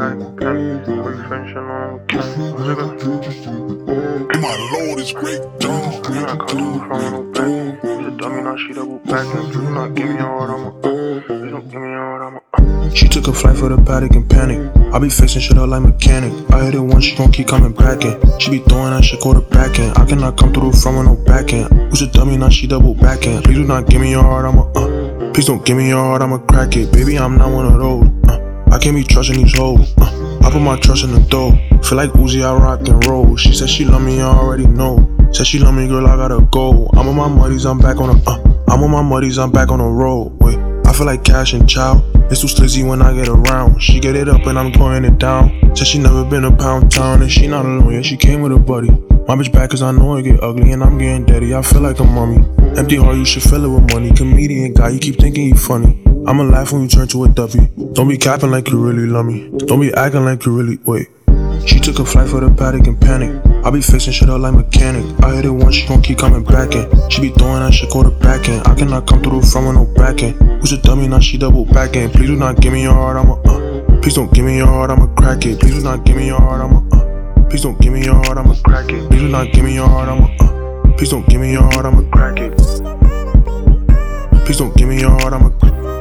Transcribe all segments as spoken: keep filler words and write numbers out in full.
bag and penny. Are you finishing on a candy? What's it good? My lord is great dog. I cannot come through from no backing. She's a dummy, now she double backing. Please do not give me your heart, I'm a uh. Please don't give me your heart, I'm a uh. She took a flight for the paddock and panic. I be fixing shit up like mechanic. I hit it once, she gon' keep coming back in. She be throwing that shit quarterback in. I cannot come through from with no backing. Who's a dummy, now she double backing. Please do not give me your heart, I'm a uh. Please don't give me your heart, I'ma crack it. Baby, I'm not one of those. Uh. I can't be trusting these hoes. Uh. I put my trust in the dough. Feel like Uzi, I rock and roll. She said she love me, I already know. Said she love me, girl, I gotta go. I'm on my muddies, I'm back on the uh. I'm on my muddies, I'm back on the road. Wait, I feel like Cash and Chow. It's too slizzy when I get around. She get it up and I'm going it down. Said she never been to Pound Town and she not alone, yeah, she came with a buddy. My bitch back cause I know it get ugly and I'm getting daddy. I feel like a mummy. Empty heart, you should fill it with money. Comedian guy, you keep thinking you funny. I'ma laugh when you turn to a W. Don't be capping like you really love me. Don't be acting like you really, wait. She took a flight for the paddock and panic. I be fixing shit up like mechanic. I hit it once, she gon' keep coming back in. She be throwing that shit quarterback in. I cannot come through from with no backing. Who's a dummy, now she double backing. Please do not give me your heart, I'm a uh. Please don't give me your heart, I'ma crack it. Please do not give me your heart, I'm a uh. Please don't give me your heart, I'ma crack it. Please do not give me your heart, I'm a uh. Please don't give me your heart, I'ma crack it. Please don't give me your heart, I'ma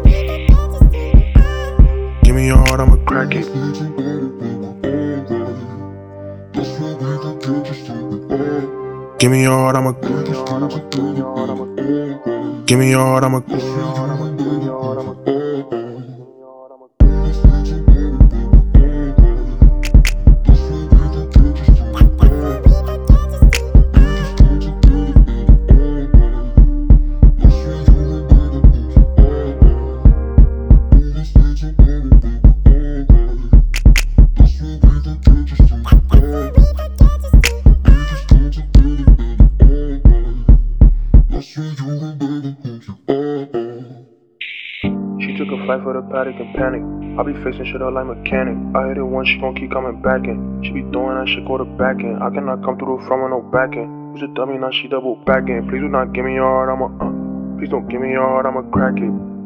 give me your heart, I'ma crack it. Give me your heart, I'ma give me your heart, I'ma She took a flight for the paddock and panic. I be fixing shit up like mechanic. I hit it once, she gon' keep coming back in. She be throwing that shit quarterback in. I cannot come through from with no backing. Who's a dummy, now she double backing. Please do not give me your heart, I'ma uh. Please don't give me your heart, I'ma crack it.